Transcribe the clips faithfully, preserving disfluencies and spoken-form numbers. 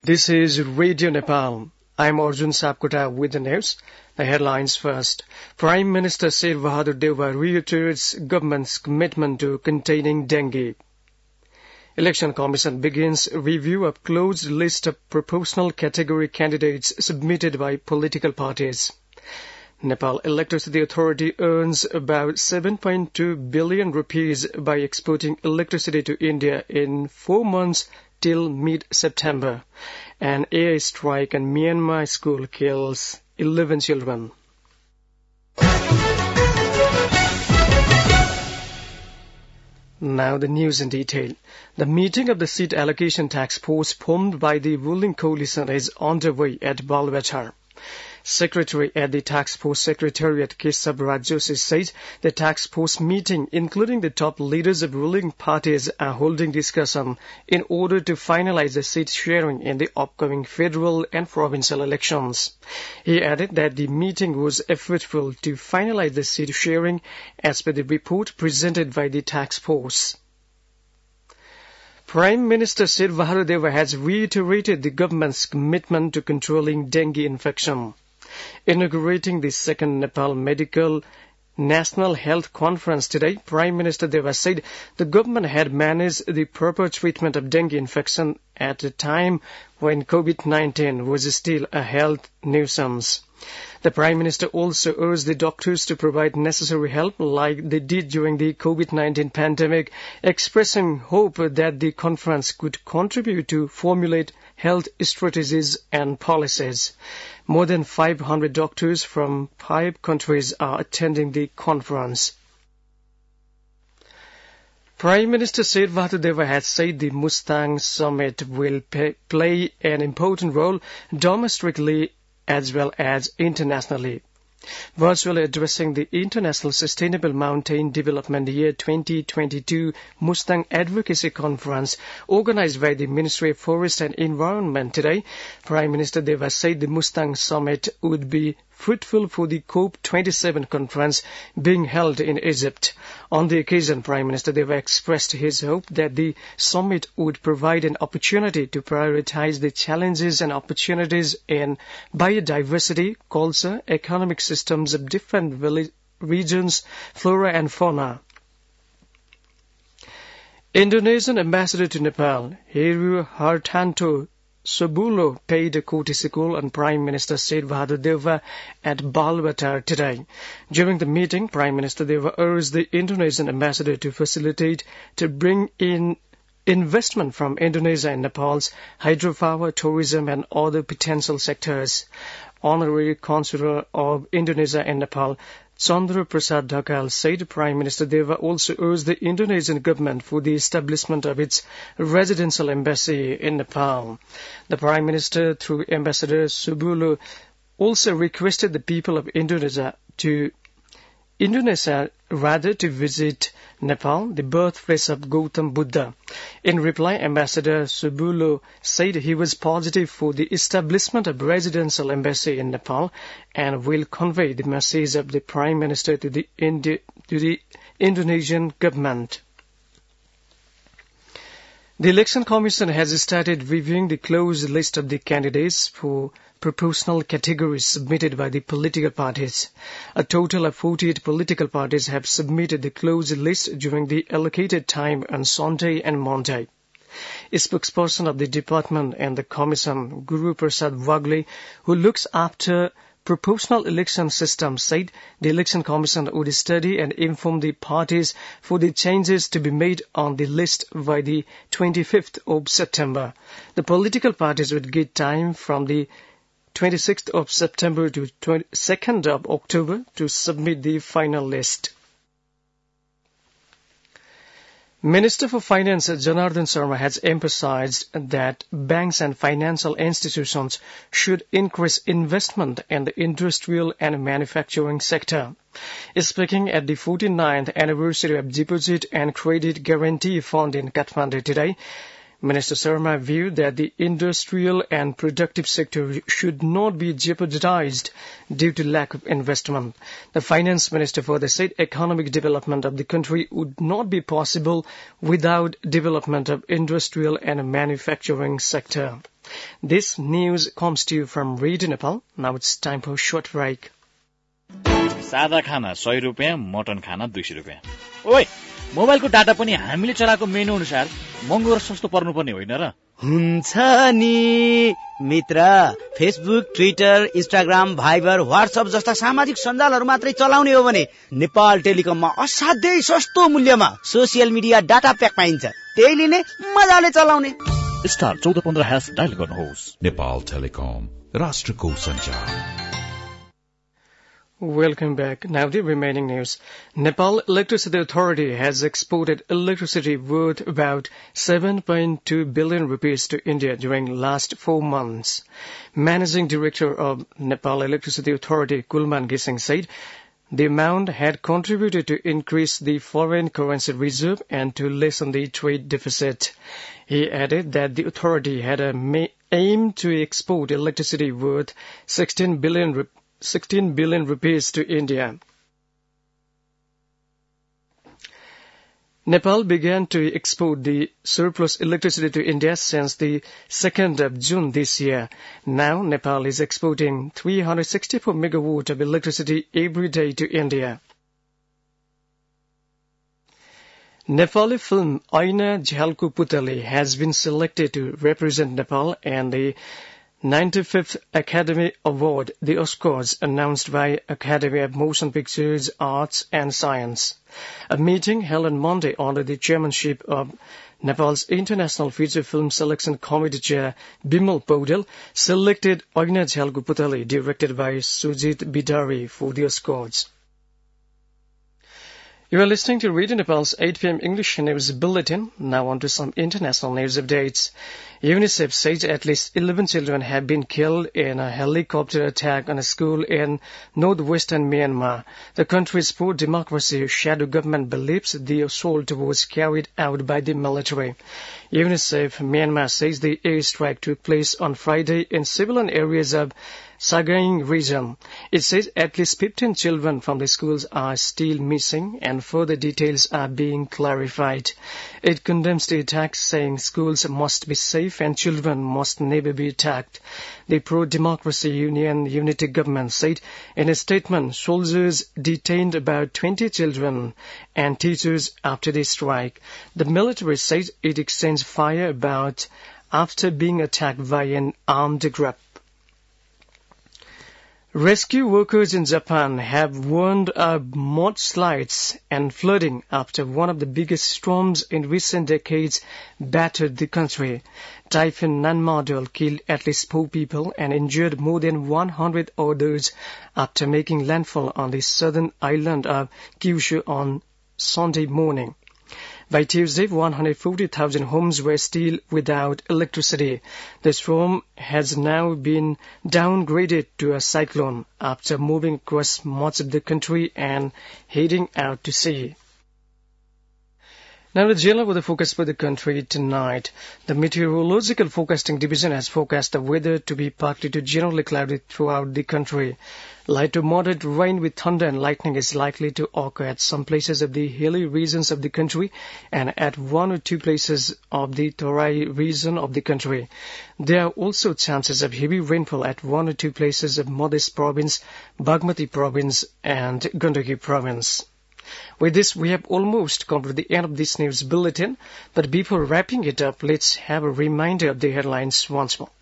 This is Radio Nepal. I'm Arjun Sapkota with the news. The headlines first. Prime Minister Sher Bahadur Deuba reiterates government's commitment to containing dengue. Election Commission begins review of closed list of proportional category candidates submitted by political parties. Nepal Electricity Authority earns about seven point two billion rupees by exporting electricity to India in four months till mid-September. An A I strike in Myanmar school kills eleven children. Now the news in detail. The meeting of the seat allocation task postponed by the ruling coalition is underway at Balwachar. Secretary at the Task Force Secretariat Keshav Rajjoshi says the task force meeting, including the top leaders of ruling parties, are holding discussion in order to finalize the seat sharing in the upcoming federal and provincial elections. He added that the meeting was effortful to finalize the seat sharing as per the report presented by the task force. Prime Minister Sher Bahadur Deuba has reiterated the government's commitment to controlling dengue infection. Inaugurating the second Nepal Medical National Health Conference today, Prime Minister Deuba said the government had managed the proper treatment of dengue infection at a time when COVID nineteen was still a health nuisance. The Prime Minister also urged the doctors to provide necessary help like they did during the COVID nineteen pandemic, expressing hope that the conference could contribute to formulate health strategies and policies. More than five hundred doctors from five countries are attending the conference. Prime Minister Sher Bahadur Deuba has said the Mustang Summit will pay, play an important role domestically as well as internationally. Virtually addressing the International Sustainable Mountain Development Year twenty twenty-two Mustang Advocacy Conference organized by the Ministry of Forest and Environment today, Prime Minister Deuba said the Mustang Summit would be fruitful for the COP twenty-seven conference being held in Egypt. On the occasion, Prime Minister Deuba expressed his hope that the summit would provide an opportunity to prioritize the challenges and opportunities in biodiversity, culture, economic systems of different regions, flora and fauna. Indonesian Ambassador to Nepal, Heru Hartanto Subulo paid a courtesy call on Prime Minister Sher Bahadur Deuba at Balwachar today. During the meeting, Prime Minister Deuba urged the Indonesian ambassador to facilitate to bring in investment from Indonesia and Nepal's hydropower, tourism and other potential sectors. Honorary Consular of Indonesia and Nepal, Chandra Prasad Dhakal, said Prime Minister Deuba also urged the Indonesian government for the establishment of its residential embassy in Nepal. The Prime Minister, through Ambassador Subulo, also requested the people of Indonesia to Indonesia rather to visit Nepal, the birthplace of Gautam Buddha. In reply, Ambassador Subulo said he was positive for the establishment of residential embassy in Nepal and will convey the message of the Prime Minister to the, Indi- to the Indonesian government. The Election Commission has started reviewing the closed list of the candidates for proportional categories submitted by the political parties. A total of forty-eight political parties have submitted the closed list during the allocated time on Sunday and Monday. A spokesperson of the department and the commission, Guru Prasad Wagle, who looks after proportional election system, said the Election Commission would study and inform the parties for the changes to be made on the list by the twenty-fifth of September. The political parties would get time from the twenty-sixth of September to twenty-second of October to submit the final list. Minister for Finance Janardhan Sharma has emphasized that banks and financial institutions should increase investment in the industrial and manufacturing sector. Speaking at the forty-ninth anniversary of Deposit and Credit Guarantee Fund in Kathmandu today, Minister Sharma viewed that the industrial and productive sector should not be jeopardized due to lack of investment. The finance minister further said economic development of the country would not be possible without development of industrial and manufacturing sector. This news comes to you from Radio Nepal. Now it's time for a short break. सादा खाना सय रुपियाँ, mutton खाना दुई सय रुपियाँ. ओइ, मोबाइलको डाटा पनि हामीले चलाएको मेनु अनुसार महँगो र सस्तो पर्नुपर्ने होइन र? हुन्छ नि मित्र. Facebook, Twitter, Instagram, Viber, WhatsApp जस्ता सामाजिक सञ्जालहरू मात्रै चलाउने हो भने नेपाल टेलिकममा असाध्यै सस्तो मूल्यमा सोसियल मिडिया डाटा प्याक पाइन्छ. त्यही लिने, मजाले चलाउने. स्टार चौध पन्ध्र ह्यास डायल गर्नुहोस्. नेपाल टेलिकम, राष्ट्रको सञ्चार. Welcome back. Now the remaining news. Nepal Electricity Authority has exported electricity worth about seven point two billion rupees to India during last four months. Managing Director of Nepal Electricity Authority, Kulman Gising, said the amount had contributed to increase the foreign currency reserve and to lessen the trade deficit. He added that the authority had a aim to export electricity worth sixteen billion rupees sixteen billion rupees to India. Nepal began to export the surplus electricity to India since the second of June this year. Now, Nepal is exporting three hundred sixty-four megawatt of electricity every day to India. Nepali film Aina Jhalko Putali has been selected to represent Nepal and the ninety-fifth Academy Award, the Oscars, announced by Academy of Motion Pictures, Arts and Science. A meeting held on Monday under the chairmanship of Nepal's International Feature Film Selection Committee Chair Bimal Paudel selected Aina Jhalko Putali, directed by Sujit Bidari, for the Oscars. You are listening to Radio Nepal's eight p.m. English News Bulletin. Now on to some international news updates. UNICEF says at least eleven children have been killed in a helicopter attack on a school in northwestern Myanmar. The country's pro-democracy shadow government believes the assault was carried out by the military. UNICEF Myanmar says the airstrike took place on Friday in civilian areas of Sagaing region. It says at least fifteen children from the schools are still missing and further details are being clarified. It condemns the attack, saying schools must be safe and children must never be attacked. The pro-democracy Union Unity government said in a statement soldiers detained about twenty children and teachers after the strike. The military says it exchanged fire about after being attacked by an armed group. Rescue workers in Japan have warned of mudslides and flooding after one of the biggest storms in recent decades battered the country. Typhoon Nanmadol killed at least four people and injured more than one hundred others after making landfall on the southern island of Kyushu on Sunday morning. By Tuesday, one hundred forty thousand homes were still without electricity. The storm has now been downgraded to a cyclone after moving across much of the country and heading out to sea. Now the Jilla weather forecast for the country tonight. The Meteorological Forecasting Division has forecast the weather to be partly to generally cloudy throughout the country. Light to moderate rain with thunder and lightning is likely to occur at some places of the hilly regions of the country and at one or two places of the Tarai region of the country. There are also chances of heavy rainfall at one or two places of Madhya Province, Bagmati Province and Gandaki Province. With this, we have almost come to the end of this news bulletin, but before wrapping it up, let's have a reminder of the headlines once more.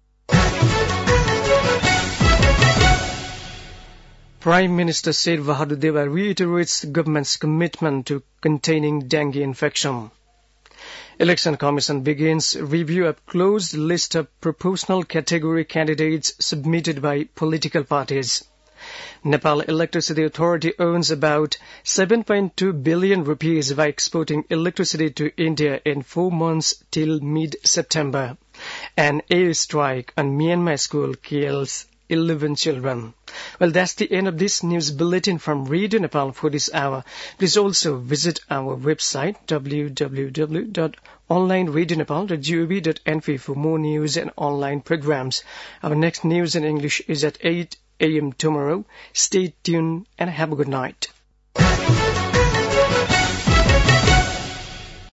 Prime Minister Syed Bahadur Deva reiterates the government's commitment to containing dengue infection. Election Commission begins review of closed list of proportional category candidates submitted by political parties. Nepal Electricity Authority owns about seven point two billion rupees by exporting electricity to India in four months till mid-September. An airstrike on Myanmar school kills eleven children. Well, that's the end of this news bulletin from Radio Nepal for this hour. Please also visit our website w w w dot online radio nepal dot gov dot n p for more news and online programs. Our next news in English is at eight a m tomorrow. Stay tuned and have a good night.